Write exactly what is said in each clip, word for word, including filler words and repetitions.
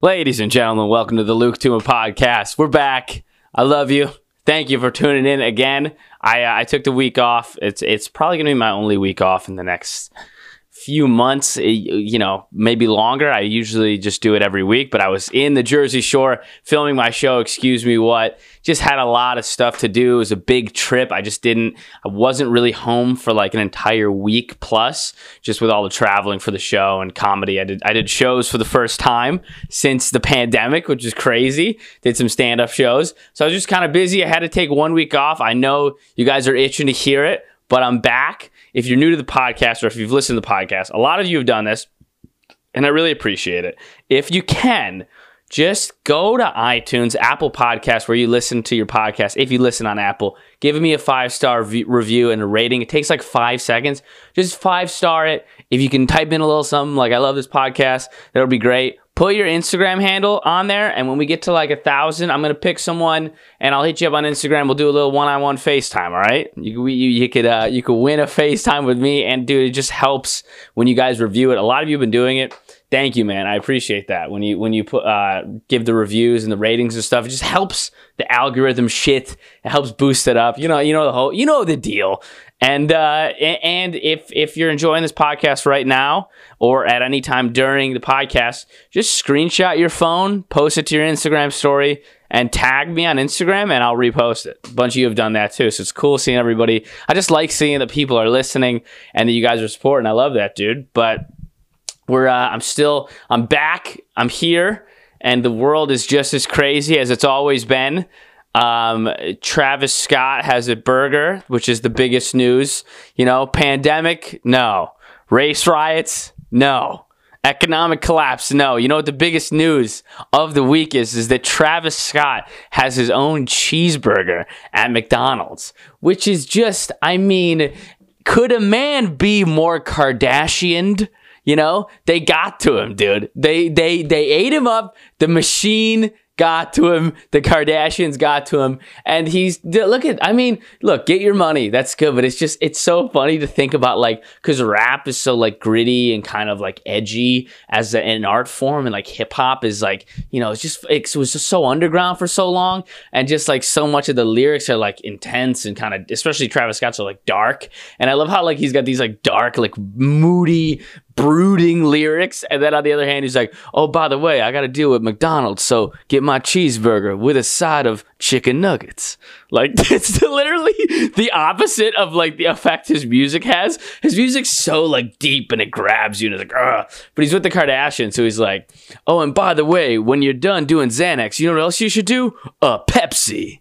Ladies and gentlemen, welcome to the Luke Tuma podcast. We're back. I love you. Thank you for tuning in again. I uh, I took the week off. It's it's probably going to be my only week off in the next few months, you know, maybe longer. I usually just do it every week, but I was in the Jersey Shore filming my show, Excuse Me What. Just had a lot of stuff to do. It was a big trip. I just didn't, I wasn't really home for like an entire week plus, just with all the traveling for the show and comedy. I did, I did shows for the first time since the pandemic, which is crazy. Did some stand-up shows. So I was just kind of busy. I had to take one week off. I know you guys are itching to hear it, but I'm back. If you're new to the podcast or if you've listened to the podcast, a lot of you have done this, and I really appreciate it. If you can, just go to iTunes, Apple Podcasts, where you listen to your podcast. If you listen on Apple, give me a five-star v- review and a rating. It takes like five seconds. Just five-star it. If you can type in a little something like, I love this podcast, that'll be great. Put your Instagram handle on there, and when we get to like a thousand, I'm gonna pick someone, and I'll hit you up on Instagram. We'll do a little one-on-one FaceTime. All right, you you, you could uh, you could win a FaceTime with me, and dude, it just helps when you guys review it. A lot of you have been doing it. Thank you, man. I appreciate that. When you when you put uh, give the reviews and the ratings and stuff, it just helps the algorithm shit. It helps boost it up. You know, you know the whole, you know the deal. And uh, and if if you're enjoying this podcast right now or at any time during the podcast, just screenshot your phone, post it to your Instagram story, and tag me on Instagram, and I'll repost it. A bunch of you have done that too, so it's cool seeing everybody. I just like seeing that people are listening and that you guys are supporting. I love that, dude. But we're uh, I'm still I'm back. I'm here, and the world is just as crazy as it's always been. Um, Travis Scott has a burger, which is the biggest news. You know, pandemic, no. Race riots, no. Economic collapse, no. You know what the biggest news of the week is? Is that Travis Scott has his own cheeseburger at McDonald's, which is just, I mean, could a man be more Kardashianed? You know, they got to him, dude. They they they ate him up. The machine got to him. The Kardashians got to him. And he's, look at, I mean, look, get your money. That's good. But it's just, it's so funny to think about, like, because rap is so, like, gritty and kind of, like, edgy as a, an art form. And, like, hip hop is, like, you know, it's just, it was just so underground for so long. And just, like, so much of the lyrics are, like, intense and kind of, especially Travis Scott's are, like, dark. And I love how, like, he's got these, like, dark, like, moody, brooding lyrics, and then on the other hand he's like, oh, by the way, I gotta deal with McDonald's, so get my cheeseburger with a side of chicken nuggets. Like, it's literally the opposite of like the effect his music has. His music's so like deep and it grabs you and it's like, ugh. But he's with the Kardashians, so he's like, oh, and by the way, when you're done doing Xanax, you know what else you should do? A Pepsi.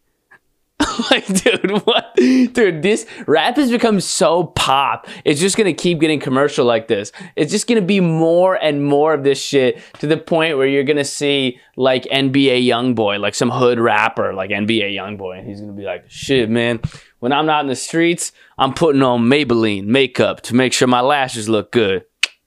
Like, dude, what? Dude, this rap has become so pop. It's just going to keep getting commercial like this. It's just going to be more and more of this shit to the point where you're going to see, like, N B A Youngboy, like some hood rapper, like N B A Youngboy. And he's going to be like, shit, man, when I'm not in the streets, I'm putting on Maybelline makeup to make sure my lashes look good.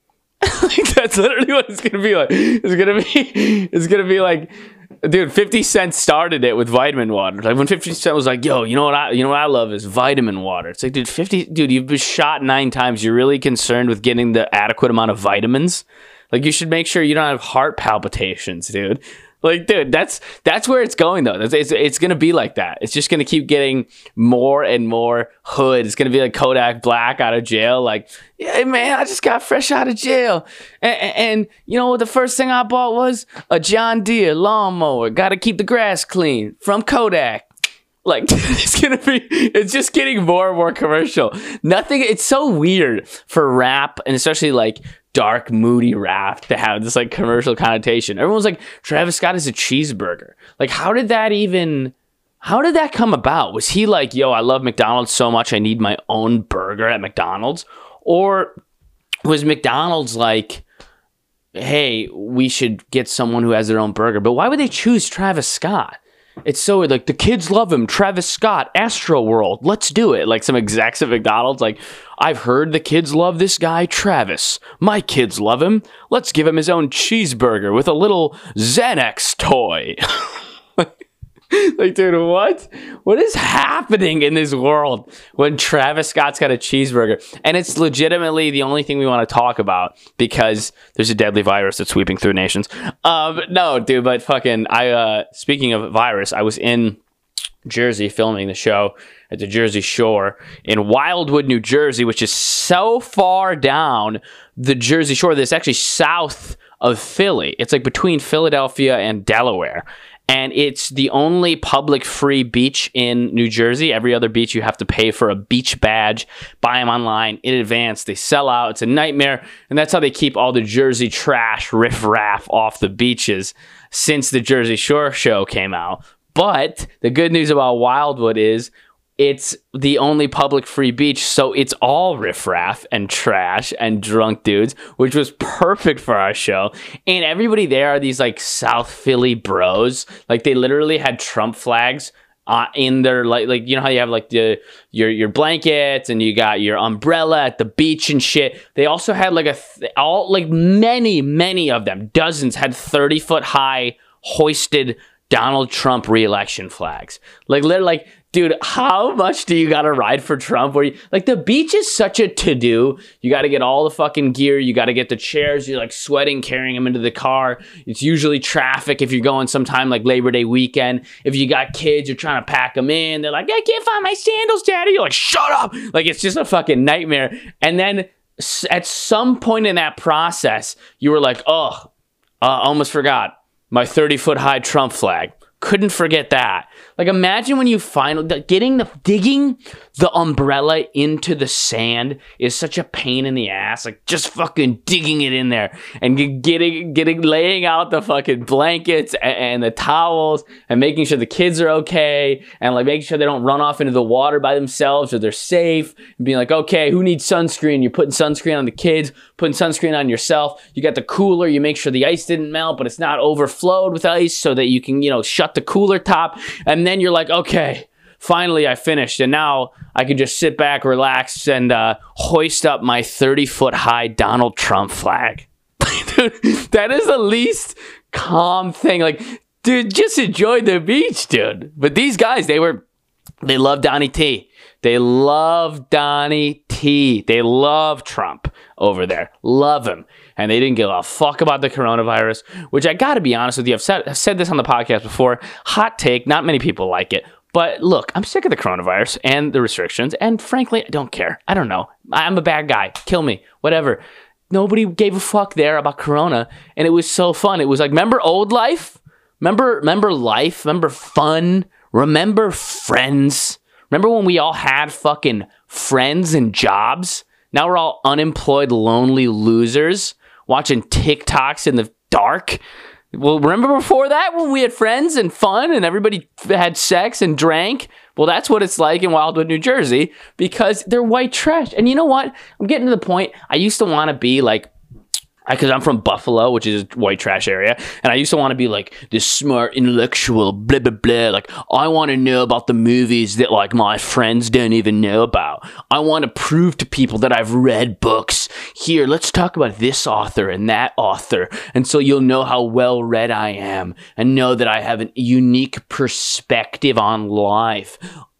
Like, that's literally what it's going to be like. It's going to be, it's going to be like, dude, fifty Cent started it with vitamin water. Like when fifty Cent was like, yo, you know what I you know what I love is vitamin water. It's like, dude, fifty dude, you've been shot nine times. You're really concerned with getting the adequate amount of vitamins? Like, you should make sure you don't have heart palpitations, dude. Like, dude, that's that's where it's going, though. It's, it's, it's going to be like that. It's just going to keep getting more and more hood. It's going to be like Kodak Black out of jail. Like, yeah, man, I just got fresh out of jail. And, and, and you know what the first thing I bought was? A John Deere lawnmower. Got to keep the grass clean from Kodak. Like, it's going to be, it's just getting more and more commercial. Nothing, it's so weird for rap, and especially like dark, moody rap to have this like commercial connotation. Everyone's like, Travis Scott is a cheeseburger. Like, how did that even, how did that come about? Was he like, yo, I love McDonald's so much I need my own burger at McDonald's? Or was McDonald's like, hey, we should get someone who has their own burger? But why would they choose Travis Scott? It's so like, the kids love him. Travis Scott, Astro World, let's do it. Like some execs at McDonald's, like, I've heard the kids love this guy, Travis. My kids love him. Let's give him his own cheeseburger with a little Xanax toy. Like, dude, what? What is happening in this world when Travis Scott's got a cheeseburger? And it's legitimately the only thing we want to talk about because there's a deadly virus that's sweeping through nations. Um, no, dude, but fucking, I, uh, speaking of virus, I was in Jersey filming the show at the Jersey Shore in Wildwood, New Jersey, which is so far down the Jersey Shore that it's actually south of Philly. It's like between Philadelphia and Delaware. And it's the only public free beach in New Jersey. Every other beach, you have to pay for a beach badge, buy them online in advance. They sell out. It's a nightmare. And that's how they keep all the Jersey trash riffraff off the beaches since the Jersey Shore show came out. But the good news about Wildwood is it's the only public free beach, so it's all riffraff and trash and drunk dudes, which was perfect for our show. And everybody there are these like South Philly bros. Like they literally had Trump flags uh, in their like like you know how you have like the your your blankets and you got your umbrella at the beach and shit. They also had like a th- all like many many of them, dozens had thirty foot high hoisted Donald Trump re-election flags. Like literally like. Dude, how much do you got to ride for Trump? Where you, like the beach is such a to-do. You got to get all the fucking gear. You got to get the chairs. You're like sweating, carrying them into the car. It's usually traffic if you're going sometime like Labor Day weekend. If you got kids, you're trying to pack them in. They're like, I can't find my sandals, Daddy. You're like, shut up. Like it's just a fucking nightmare. And then at some point in that process, you were like, oh, uh, almost forgot my thirty foot high Trump flag. Couldn't forget that. Like imagine when you finally getting the digging the umbrella into the sand is such a pain in the ass. Like just fucking digging it in there and getting getting laying out the fucking blankets and, and the towels and making sure the kids are okay and like making sure they don't run off into the water by themselves or they're safe and being like, okay, who needs sunscreen? You're putting sunscreen on the kids, putting sunscreen on yourself. You got the cooler. You make sure the ice didn't melt, but it's not overflowed with ice so that you can, you know, shut the cooler top. And then you're like, okay, finally I finished. And now I can just sit back, relax, and uh, hoist up my thirty foot high Donald Trump flag. Dude, that is the least calm thing. Like, dude, just enjoy the beach, dude. But these guys, they were, they love Donnie T. They love Donnie T. They love Trump over there. Love him. And they didn't give a fuck about the coronavirus, which I got to be honest with you. I've said, I've said this on the podcast before. Hot take. Not many people like it. But look, I'm sick of the coronavirus and the restrictions. And frankly, I don't care. I don't know. I'm a bad guy. Kill me. Whatever. Nobody gave a fuck there about corona. And it was so fun. It was like, remember old life? Remember, remember life? Remember fun? Remember friends? Remember when we all had fucking friends and jobs? Now we're all unemployed, lonely losers watching TikToks in the dark. Well, remember before that when we had friends and fun and everybody had sex and drank? Well, that's what it's like in Wildwood, New Jersey, because they're white trash. And you know what? I'm getting to the point. I used to want to be like, because I'm from Buffalo, which is a white trash area, and I used to want to be like this smart intellectual, blah, blah, blah. Like, I want to know about the movies that, like, my friends don't even know about. I want to prove to people that I've read books. Here, let's talk about this author and that author, and so you'll know how well-read I am and know that I have a unique perspective on life.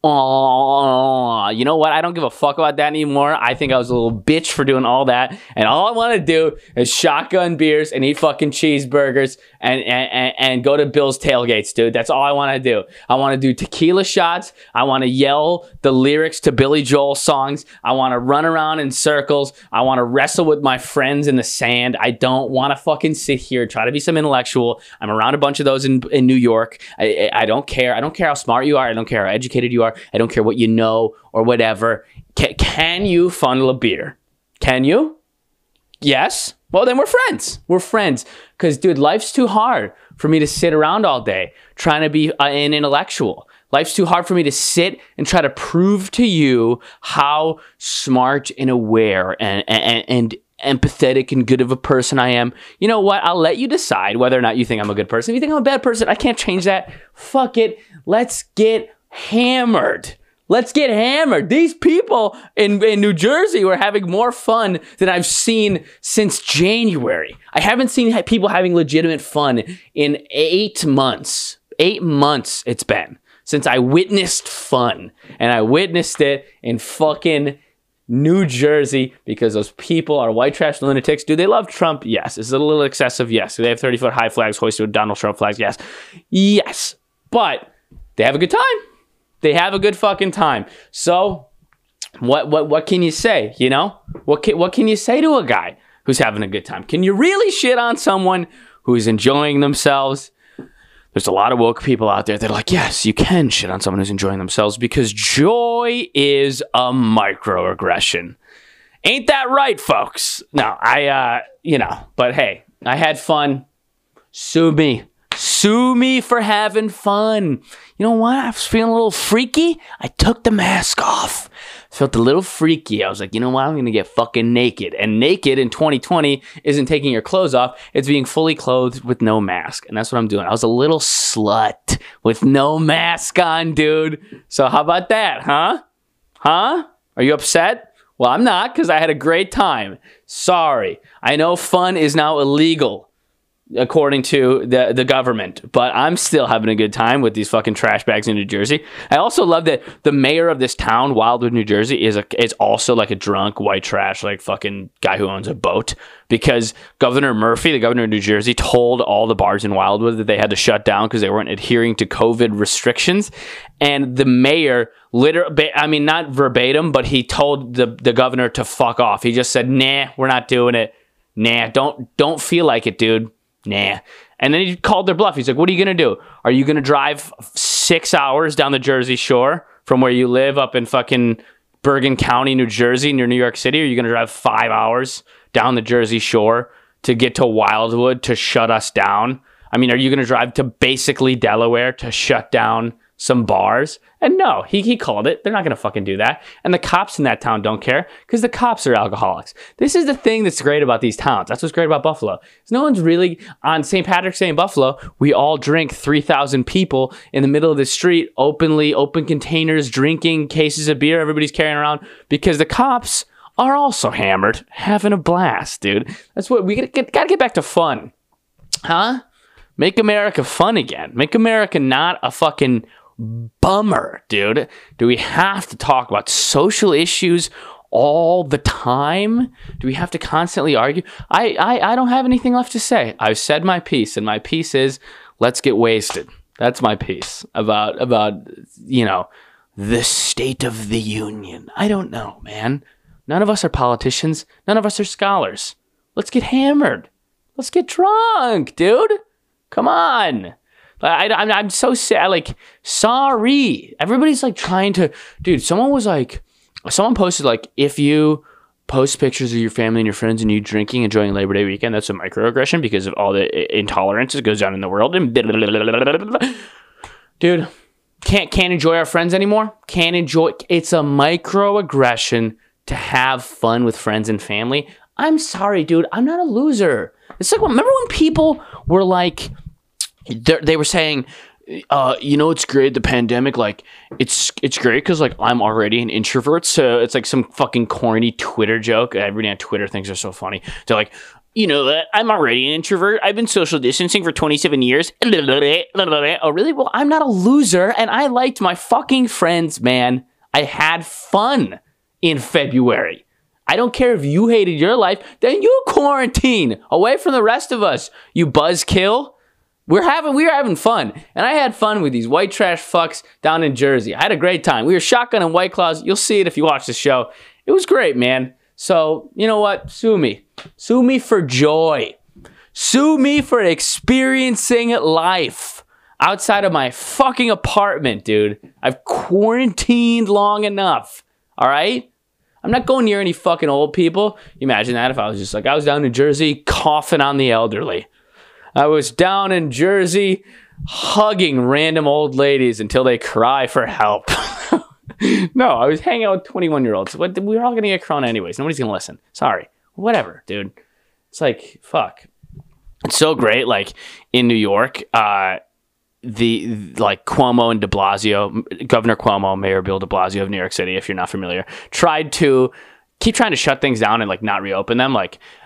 Oh, you know what? I don't give a fuck about that anymore. I think I was a little bitch for doing all that. And all I want to do is shotgun beers and eat fucking cheeseburgers and, and, and go to Bill's tailgates, dude. That's all I want to do. I want to do tequila shots. I want to yell the lyrics to Billy Joel songs. I want to run around in circles. I want to wrestle with my friends in the sand. I don't want to fucking sit here, try to be some intellectual. I'm around a bunch of those in, in New York. I, I don't care. I don't care how smart you are. I don't care how educated you are. I don't care what you know or whatever. Can, can you funnel a beer? Can you? Yes. Well, then we're friends. We're friends. Because, dude, life's too hard for me to sit around all day trying to be uh, an intellectual. Life's too hard for me to sit and try to prove to you how smart and aware and, and, and empathetic and good of a person I am. You know what? I'll let you decide whether or not you think I'm a good person. If you think I'm a bad person, I can't change that. Fuck it. Let's get hammered. Let's get hammered. These people in, in New Jersey were having more fun than I've seen since January. I haven't seen people having legitimate fun in eight months. eight months it's been since I witnessed fun. And I witnessed it in fucking New Jersey because those people are white trash lunatics. Do they love Trump? Yes. Is it a little excessive? Yes. Do they have thirty foot high flags hoisted with Donald Trump flags? Yes. Yes. But they have a good time. They have a good fucking time. So what what what can you say? You know? What can, what can you say to a guy who's having a good time? Can you really shit on someone who's enjoying themselves? There's a lot of woke people out there that are like, yes, you can shit on someone who's enjoying themselves because joy is a microaggression. Ain't that right, folks? No, I, uh, you know, but hey, I had fun. Sue me. Sue me for having fun. You know what? I was feeling a little freaky. I took the mask off. Felt a little freaky. I was like, you know what? I'm going to get fucking naked. And naked in twenty twenty isn't taking your clothes off. It's being fully clothed with no mask. And that's what I'm doing. I was a little slut with no mask on, dude. So how about that, huh? Huh? Are you upset? Well, I'm not because I had a great time. Sorry. I know fun is now illegal, according to the the government, but I'm still having a good time with these fucking trash bags in New Jersey. I also love that the mayor of this town, Wildwood, New Jersey, is a is also like a drunk white trash like fucking guy who owns a boat, because Governor Murphy, the governor of New Jersey, told all the bars in Wildwood that they had to shut down because they weren't adhering to COVID restrictions. And the mayor literally, I mean, not verbatim, but he told the the governor to fuck off. He just said, nah, we're not doing it. Nah, don't don't feel like it, dude. Nah. And then he called their bluff. He's like, what are you going to do? Are you going to drive six hours down the Jersey Shore from where you live up in fucking Bergen County, New Jersey, near New York City? Or are you going to drive five hours down the Jersey Shore to get to Wildwood to shut us down? I mean, are you going to drive to basically Delaware to shut down some bars? And no, he, he called it. They're not going to fucking do that. And the cops in that town don't care because the cops are alcoholics. This is the thing that's great about these towns. That's what's great about Buffalo. No one's really, on Saint Patrick's Day in Buffalo, we all drink three thousand people in the middle of the street, openly, open containers, drinking cases of beer everybody's carrying around because the cops are also hammered, having a blast, dude. That's what we gotta get, gotta get back to fun. Huh? Make America fun again. Make America not a fucking bummer, dude. Do we have to talk about social issues all the time? Do we have to constantly argue? I, I, I don't have anything left to say. I've said my piece, and my piece is let's get wasted. That's my piece about, about, you know, the state of the union. I don't know, man. None of us are politicians. None of us are scholars. Let's get hammered. Let's get drunk, dude. Come on. I, I'm, I'm so sad. Like, sorry. Everybody's like trying to, dude, someone was like, someone posted like, if you post pictures of your family and your friends and you drinking, enjoying Labor Day weekend, that's a microaggression because of all the intolerance that goes on in the world. And dude, can't, can't enjoy our friends anymore. Can't enjoy. It's a microaggression to have fun with friends and family. I'm sorry, dude. I'm not a loser. It's like, remember when people were like, they were saying, uh, you know, it's great, the pandemic, like, it's it's great because, like, I'm already an introvert, so it's like some fucking corny Twitter joke. Everybody on Twitter thinks they're so funny. They're like, you know, I'm already an introvert. I've been social distancing for twenty-seven years. Oh, really? Well, I'm not a loser, and I liked my fucking friends, man. I had fun in February. I don't care if you hated your life, then you quarantine away from the rest of us, you buzzkill. We're having, we were having fun, and I had fun with these white trash fucks down in Jersey. I had a great time. We were shotgunning White Claws. You'll see it if you watch the show. It was great, man. So, you know what? Sue me. Sue me for joy. Sue me for experiencing life outside of my fucking apartment, dude. I've quarantined long enough, all right? I'm not going near any fucking old people. You imagine that if I was just like, I was down in Jersey coughing on the elderly. I was down in Jersey hugging random old ladies until they cry for help. No, I was hanging out with twenty-one-year-olds. We were all going to get corona anyways. Nobody's going to listen. Sorry. Whatever, dude. It's like, fuck. It's so great. Like, in New York, uh, the, like, Cuomo and de Blasio, Governor Cuomo, Mayor Bill de Blasio of New York City, if you're not familiar, tried to keep trying to shut things down and, like, not reopen them. Like,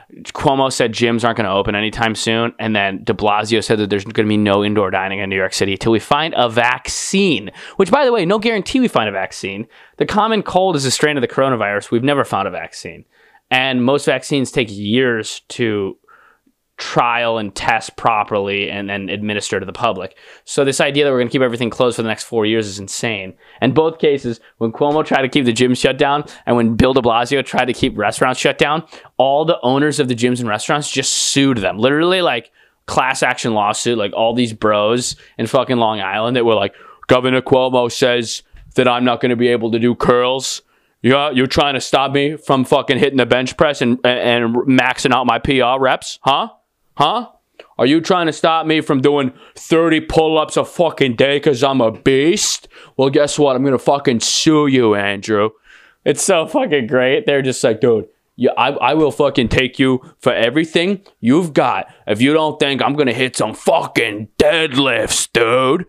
Cuomo said gyms aren't going to open anytime soon. And then de Blasio said that there's going to be no indoor dining in New York City until we find a vaccine, which, by the way, no guarantee we find a vaccine. The common cold is a strain of the coronavirus. We've never found a vaccine. And most vaccines take years to trial and test properly and then administer to the public. So this idea that we're going to keep everything closed for the next four years is insane. And both cases, when Cuomo tried to keep the gyms shut down and when Bill de Blasio tried to keep restaurants shut down, all the owners of the gyms and restaurants just sued them. Literally like class action lawsuit, like all these bros in fucking Long Island that were like, Governor Cuomo says that I'm not going to be able to do curls. Yeah, you're trying to stop me from fucking hitting the bench press and, and, and maxing out my P R reps? Huh? Huh? Are you trying to stop me from doing thirty pull-ups a fucking day because I'm a beast? Well, guess what? I'm going to fucking sue you, Andrew. It's so fucking great. They're just like, dude, yeah, I, I will fucking take you for everything you've got. If you don't think I'm going to hit some fucking deadlifts, dude.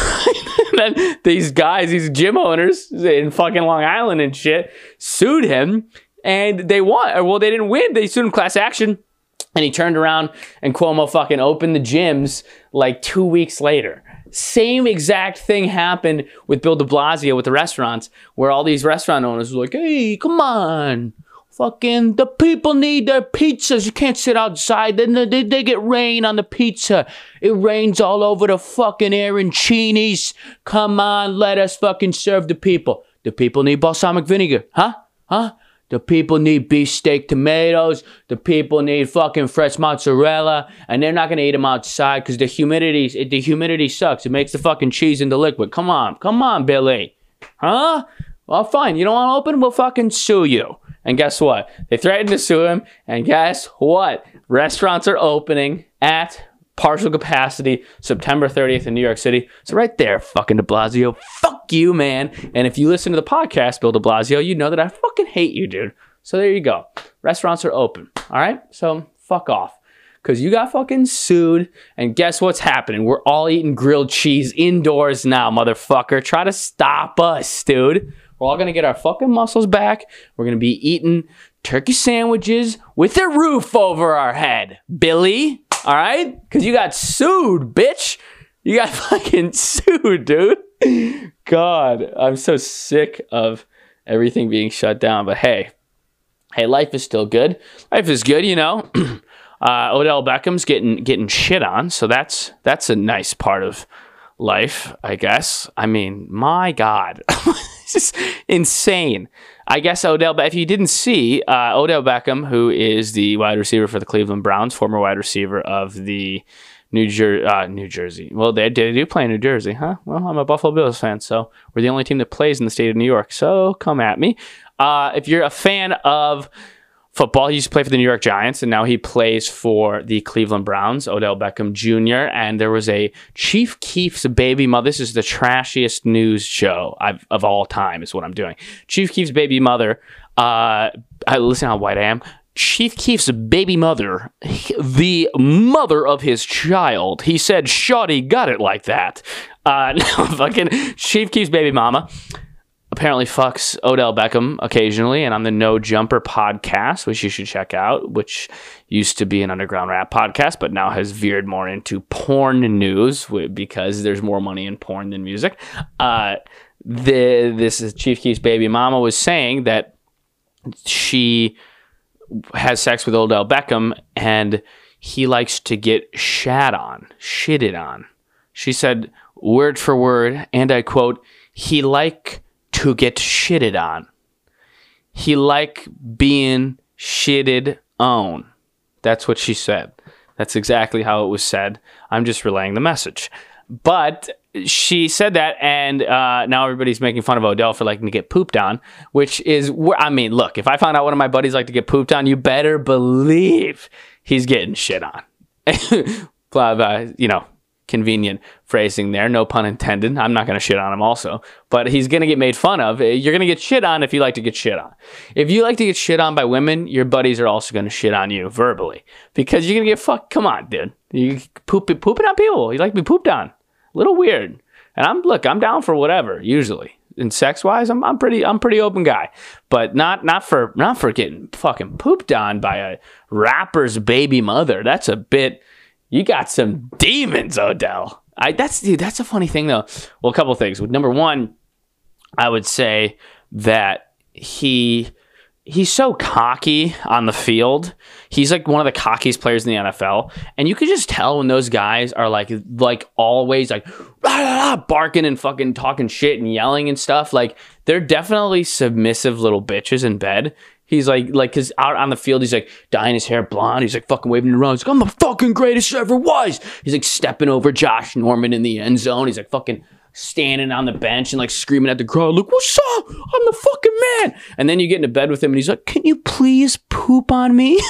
Then these guys, these gym owners in fucking Long Island and shit, sued him and they won. Well, they didn't win. They sued him class action. And he turned around and Cuomo fucking opened the gyms like two weeks later. Same exact thing happened with Bill de Blasio with the restaurants, where all these restaurant owners were like, hey, come on. Fucking the people need their pizzas. You can't sit outside. Then they, they get rain on the pizza. It rains all over the fucking arancinis. Come on, let us fucking serve the people. The people need balsamic vinegar. Huh? Huh? The people need beefsteak tomatoes. The people need fucking fresh mozzarella. And they're not going to eat them outside because the humidity, the humidity sucks. It makes the fucking cheese into liquid. Come on. Come on, Billy. Huh? Well, fine. You don't want to open? We'll fucking sue you. And guess what? They threatened to sue him. And guess what? Restaurants are opening at partial capacity September thirtieth in New York City. So right there, fucking de Blasio. Fuck you, man. And if you listen to the podcast, Bill de Blasio, you know that I fucking hate you, dude. So there you go. Restaurants are open. All right? So fuck off. Because you got fucking sued. And guess what's happening? We're all eating grilled cheese indoors now, motherfucker. Try to stop us, dude. We're all going to get our fucking muscles back. We're going to be eating turkey sandwiches with a roof over our head, Billy. All right? Because you got sued, bitch. You got fucking sued, dude. God, I'm so sick of everything being shut down. But hey, hey, life is still good. Life is good, you know. uh, Odell Beckham's getting getting shit on. So that's that's a nice part of life, I guess. I mean, my God. It's just insane. I guess Odell, if you didn't see, uh, Odell Beckham, who is the wide receiver for the Cleveland Browns, former wide receiver of the New, Jer- uh, New Jersey. Well, they, they do play in New Jersey, huh? Well, I'm a Buffalo Bills fan, so we're the only team that plays in the state of New York, so come at me. Uh, if you're a fan of football, he used to play for the New York Giants, and now he plays for the Cleveland Browns, Odell Beckham Junior, and there was a Chief Keef's baby mother. This is the trashiest news show I've, of all time is what I'm doing. Chief Keef's baby mother, uh, I, listen how white I am. Chief Keef's baby mother, the mother of his child, he said, Shawty got it like that. Uh, no, fucking Chief Keef's baby mama apparently fucks Odell Beckham occasionally, and on the No Jumper podcast, which you should check out, which used to be an underground rap podcast, but now has veered more into porn news because there's more money in porn than music. Uh, the this is Chief Keef's baby mama was saying that she has sex with Odell Beckham and he likes to get shat on, shitted on. She said, word for word, and I quote, he like to get shitted on. He like being shitted on. That's what she said. That's exactly how it was said. I'm just relaying the message. But she said that, and uh, now everybody's making fun of Odell for liking to get pooped on, which is, I mean, look, if I found out one of my buddies like to get pooped on, you better believe he's getting shit on. Blah, blah, you know, convenient phrasing there, no pun intended. I'm not going to shit on him also, but he's going to get made fun of. You're going to get shit on if you like to get shit on. If you like to get shit on by women, your buddies are also going to shit on you verbally because you're going to get fucked. Come on, dude. You poop, pooping on people. You like to be pooped on. A little weird. And I'm, look, I'm down for whatever, usually. and sex wise, I'm I'm pretty I'm pretty open guy, but not not for not for getting fucking pooped on by a rapper's baby mother. That's a bit. You got some demons, Odell. I that's dude. That's a funny thing though. Well, a couple of things. Number one, I would say that he. He's so cocky on the field. He's like one of the cockiest players in the N F L. And you could just tell when those guys are like, like always like rah, rah, rah, barking and fucking talking shit and yelling and stuff. Like they're definitely submissive little bitches in bed. He's like, like, cause out on the field, he's like dyeing his hair blonde. He's like fucking waving around. He's like, I'm the fucking greatest there ever was. He's like stepping over Josh Norman in the end zone. He's like fucking standing on the bench and like screaming at the crowd, like, what's up? I'm the fucking man. And then you get into bed with him and he's like, can you please poop on me?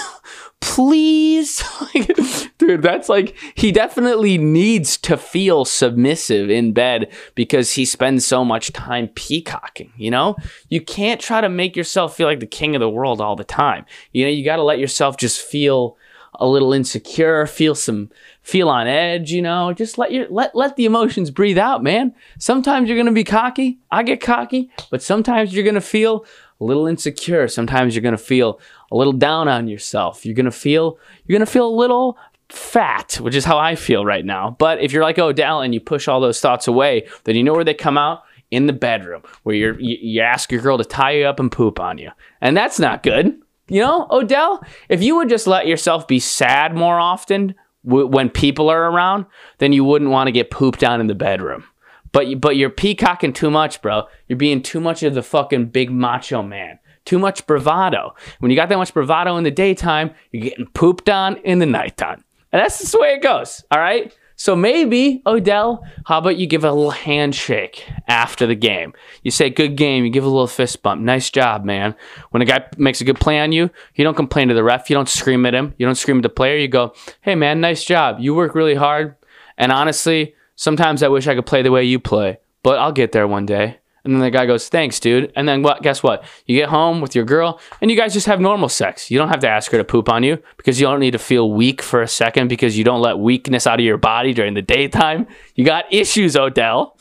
Please? Like, dude, that's like, he definitely needs to feel submissive in bed because he spends so much time peacocking, you know? You can't try to make yourself feel like the king of the world all the time. You know, you got to let yourself just feel a little insecure, feel some, feel on edge, you know, just let your, let, let the emotions breathe out, man. Sometimes you're going to be cocky. I get cocky, but sometimes you're going to feel a little insecure. Sometimes you're going to feel a little down on yourself. You're going to feel, you're going to feel a little fat, which is how I feel right now. But if you're like Odell and you push all those thoughts away, then you know where they come out? In the bedroom, where you're, you, you ask your girl to tie you up and poop on you. And that's not good. You know, Odell, if you would just let yourself be sad more often w- when people are around, then you wouldn't want to get pooped on in the bedroom. But, you, but you're peacocking too much, bro. You're being too much of the fucking big macho man. Too much bravado. When you got that much bravado in the daytime, you're getting pooped on in the nighttime. And that's just the way it goes, all right? So maybe, Odell, how about you give a little handshake after the game? You say, good game. You give a little fist bump. Nice job, man. When a guy makes a good play on you, you don't complain to the ref. You don't scream at him. You don't scream at the player. You go, hey, man, nice job. You work really hard. And honestly, sometimes I wish I could play the way you play. But I'll get there one day. And then the guy goes, thanks, dude. And then what? Guess what? You get home with your girl, and you guys just have normal sex. You don't have to ask her to poop on you because you don't need to feel weak for a second because you don't let weakness out of your body during the daytime. You got issues, Odell.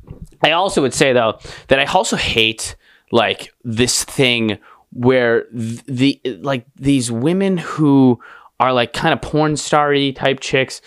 I also would say, though, that I also hate, like, this thing where the, like, these women who are, like, kind of porn star-y type chicks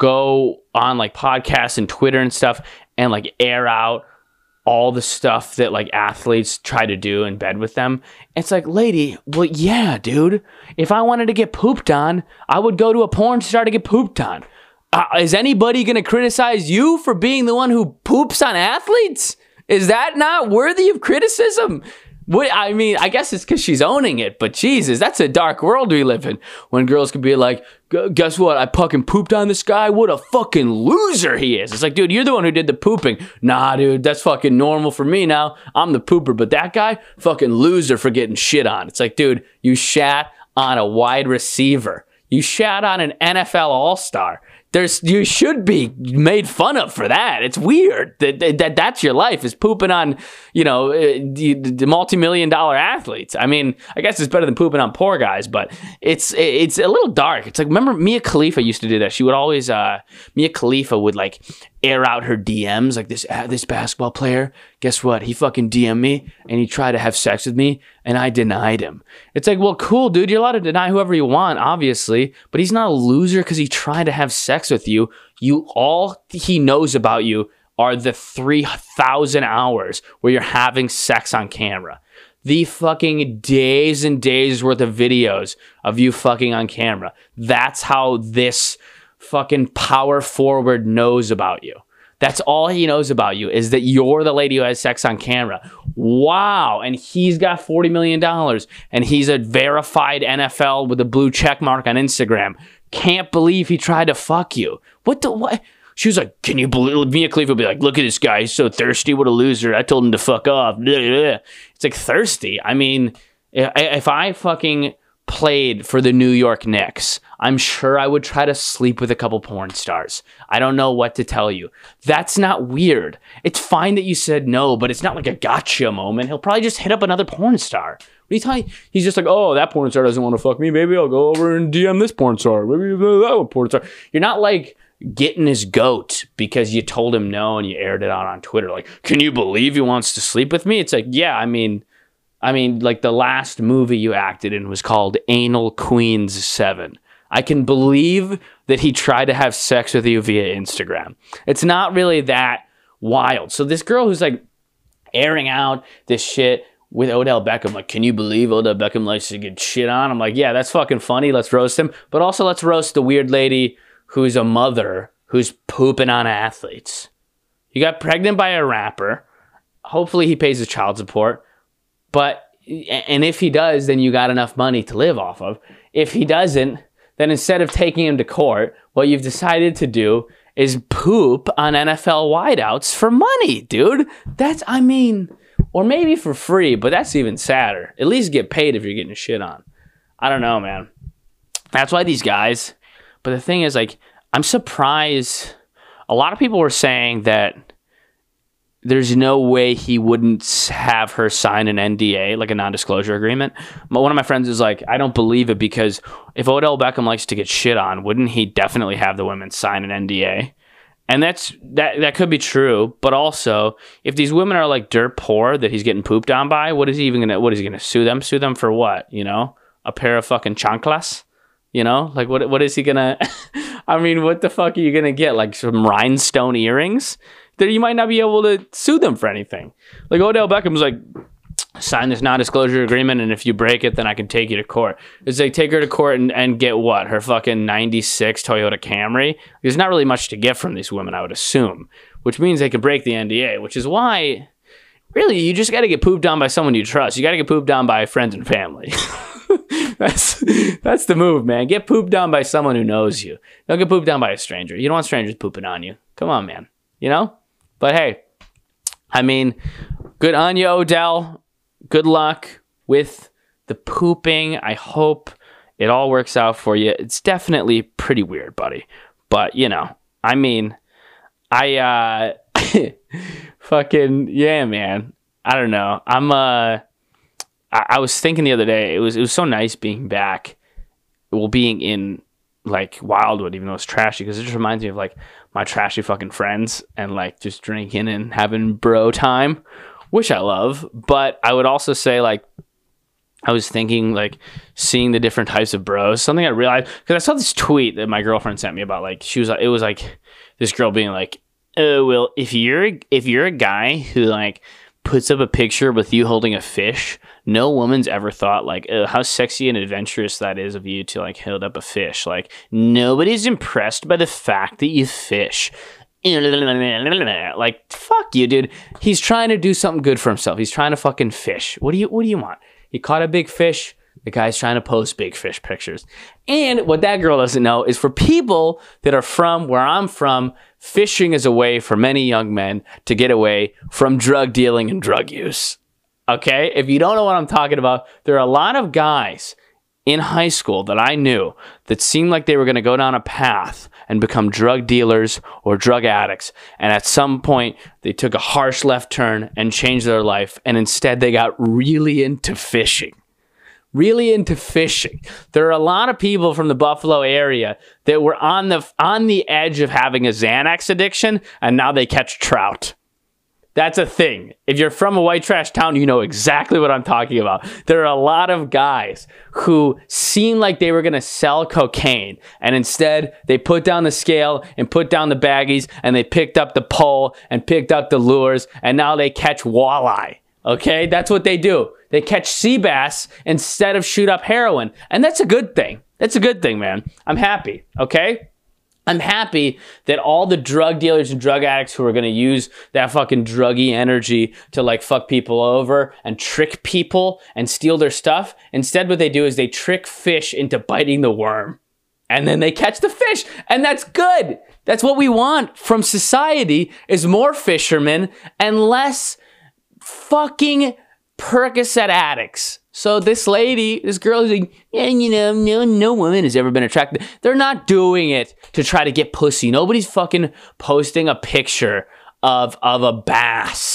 go on, like, podcasts and Twitter and stuff and, like, air out all the stuff that like athletes try to do in bed with them. It's like, lady, well, yeah, dude, if I wanted to get pooped on, I would go to a porn star to get pooped on. Uh, is anybody going to criticize you for being the one who poops on athletes? Is that not worthy of criticism? What, I mean, I guess it's because she's owning it, but Jesus, that's a dark world we live in when girls can be like, guess what? I fucking pooped on this guy. What a fucking loser he is. It's like, dude, you're the one who did the pooping. Nah, dude, that's fucking normal for me now. I'm the pooper, but that guy, fucking loser for getting shit on. It's like, dude, you shat on a wide receiver. You shat on an N F L all-star. There's, you should be made fun of for that. It's weird that, that that's your life is pooping on, you know, the, the multi-million dollar athletes. I mean, I guess it's better than pooping on poor guys, but it's it's a little dark. It's like, remember Mia Khalifa used to do that. She would always, uh, Mia Khalifa would like air out her D Ms, like this uh, this basketball player. Guess what? He fucking D M'd me and he tried to have sex with me and I denied him. It's like, well, cool, dude. You're allowed to deny whoever you want, obviously, but he's not a loser because he tried to have sex with you. You all he knows about you are the three thousand hours where you're having sex on camera. The fucking days and days worth of videos of you fucking on camera. That's how this fucking power forward knows about you. That's all he knows about you is that you're the lady who has sex on camera. Wow. And he's got forty million dollars and he's a verified N F L with a blue check mark on Instagram. Can't believe he tried to fuck you. What the what? She was like, can you believe? Mia Khalifa would be like, look at this guy. He's so thirsty. What a loser. I told him to fuck off. It's like thirsty. I mean, if I fucking played for the New York Knicks, I'm sure I would try to sleep with a couple porn stars. I don't know what to tell you. That's not weird. It's fine that you said no, but it's not like a gotcha moment. He'll probably just hit up another porn star. What are you telling? He's just like, oh, that porn star doesn't want to fuck me. Maybe I'll go over and D M this porn star. Maybe that one porn star. You're not like getting his goat because you told him no and you aired it out on Twitter. Like, can you believe he wants to sleep with me? It's like, yeah, I mean, I mean, like the last movie you acted in was called Anal Queens seven. I can believe that he tried to have sex with you via Instagram. It's not really that wild. So this girl who's like airing out this shit with Odell Beckham, like, can you believe Odell Beckham likes to get shit on? I'm like, yeah, that's fucking funny. Let's roast him. But also let's roast the weird lady who's a mother who's pooping on athletes. You got pregnant by a rapper. Hopefully he pays his child support. But, and if he does, then you got enough money to live off of. If he doesn't, then instead of taking him to court, what you've decided to do is poop on N F L wideouts for money, dude. That's, I mean, or maybe for free, but that's even sadder. At least get paid if you're getting shit on. I don't know, man. That's why these guys, but the thing is, like, I'm surprised. A lot of people were saying that there's no way he wouldn't have her sign an N D A, like a non-disclosure agreement. But one of my friends is like, I don't believe it, because if Odell Beckham likes to get shit on, wouldn't he definitely have the women sign an N D A? And that's that that could be true, but also if these women are like dirt poor that he's getting pooped on by, what is he even gonna what is he gonna sue them? Sue them for what? You know? A pair of fucking chanclas? You know? Like what what is he gonna I mean, what the fuck are you gonna get? Like some rhinestone earrings? That you might not be able to sue them for anything. Like Odell Beckham's like, sign this non-disclosure agreement, and if you break it, then I can take you to court. It's like, take her to court and, and get what? Her fucking ninety-six Toyota Camry? There's not really much to get from these women, I would assume, which means they could break the N D A, which is why, really, you just got to get pooped on by someone you trust. You got to get pooped on by friends and family. That's that's the move, man. Get pooped on by someone who knows you. Don't get pooped on by a stranger. You don't want strangers pooping on you. Come on, man. You know? But hey, I mean, good on you, Odell. Good luck with the pooping. I hope it all works out for you. It's definitely pretty weird, buddy. But, you know, I mean, I, uh, fucking, yeah, man. I don't know. I'm, uh, I, I was thinking the other day, it was, it was so nice being back, well, being in, like, Wildwood, even though it's trashy, because it just reminds me of, like, my trashy fucking friends and, like, just drinking and having bro time, which I love. But I would also say, like, I was thinking, like, seeing the different types of bros. Something I realized, because I saw this tweet that my girlfriend sent me about, like, she was, it was, like, this girl being like, oh, well, if you're, if you're a guy who, like, puts up a picture with you holding a fish, no woman's ever thought, like, oh, how sexy and adventurous that is of you to, like, hold up a fish. Like, nobody's impressed by the fact that you fish. Like, fuck you, dude. He's trying to do something good for himself. He's trying to fucking fish. What do you, what do you want? He caught a big fish. The guy's trying to post big fish pictures. And what that girl doesn't know is, for people that are from where I'm from, fishing is a way for many young men to get away from drug dealing and drug use. Okay? If you don't know what I'm talking about, there are a lot of guys in high school that I knew that seemed like they were going to go down a path and become drug dealers or drug addicts. And at some point, they took a harsh left turn and changed their life. And instead, they got really into fishing. Really into fishing. There are a lot of people from the Buffalo area that were on the on the edge of having a Xanax addiction, and now they catch trout. That's a thing. If you're from a white trash town, you know exactly what I'm talking about. There are a lot of guys who seemed like they were going to sell cocaine, and instead they put down the scale and put down the baggies, and they picked up the pole and picked up the lures, and now they catch walleye. Okay? That's what they do. They catch sea bass instead of shoot up heroin. And that's a good thing. That's a good thing, man. I'm happy. Okay? I'm happy that all the drug dealers and drug addicts who are going to use that fucking druggy energy to, like, fuck people over and trick people and steal their stuff, instead what they do is they trick fish into biting the worm. And then they catch the fish. And that's good. That's what we want from society, is more fishermen and less fucking Percocet addicts. So this lady, this girl is like, yeah, you know, no, no woman has ever been attracted. They're not doing it to try to get pussy. Nobody's fucking posting a picture of, of a bass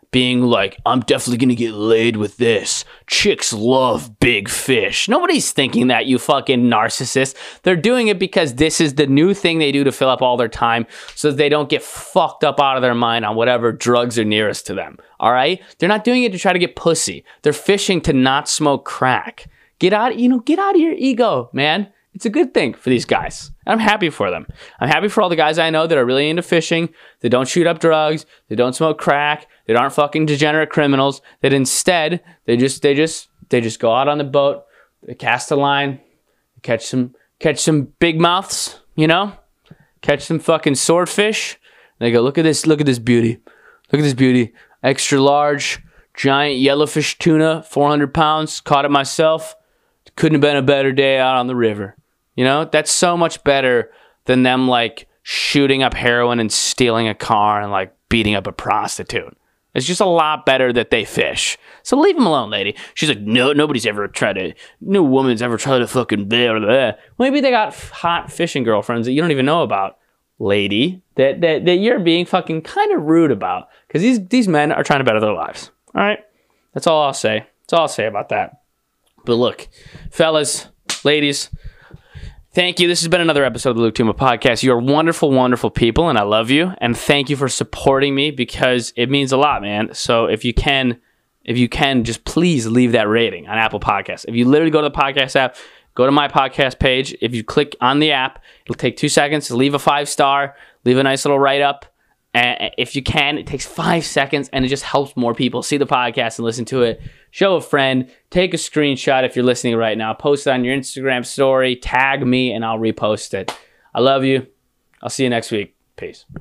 being like, I'm definitely gonna get laid with this. Chicks love big fish. Nobody's thinking that, you fucking narcissist. They're doing it because this is the new thing they do to fill up all their time so that they don't get fucked up out of their mind on whatever drugs are nearest to them. All right? They're not doing it to try to get pussy. They're fishing to not smoke crack. Get out, you know, get out of your ego, man. It's a good thing for these guys. I'm happy for them. I'm happy for all the guys I know that are really into fishing, that don't shoot up drugs, they don't smoke crack, that aren't fucking degenerate criminals, that instead they just they just they just go out on the boat, they cast a line, catch some catch some big mouths, you know? Catch some fucking swordfish. And they go, look at this, look at this beauty. Look at this beauty. Extra large, giant yellowfish tuna, four hundred pounds, caught it myself. Couldn't have been a better day out on the river. You know, that's so much better than them like shooting up heroin and stealing a car and like beating up a prostitute. It's just a lot better that they fish. So leave them alone, lady. She's like, no, nobody's ever tried to, no woman's ever tried to fucking blah, blah, blah. Maybe they got hot fishing girlfriends that you don't even know about, lady, that that, that you're being fucking kind of rude about. Because these, these men are trying to better their lives. All right? That's all I'll say. That's all I'll say about that. But look, fellas, ladies, thank you. This has been another episode of the Luke Tuma Podcast. You are wonderful, wonderful people, and I love you. And thank you for supporting me because it means a lot, man. So if you can, if you can, just please leave that rating on Apple Podcasts. If you literally go to the podcast app, go to my podcast page. If you click on the app, it'll take two seconds to leave a five star, leave a nice little write-up. And if you can, it takes five seconds, and it just helps more people see the podcast and listen to it. Show a friend. Take a screenshot if you're listening right now. Post it on your Instagram story. Tag me, and I'll repost it. I love you. I'll see you next week. Peace.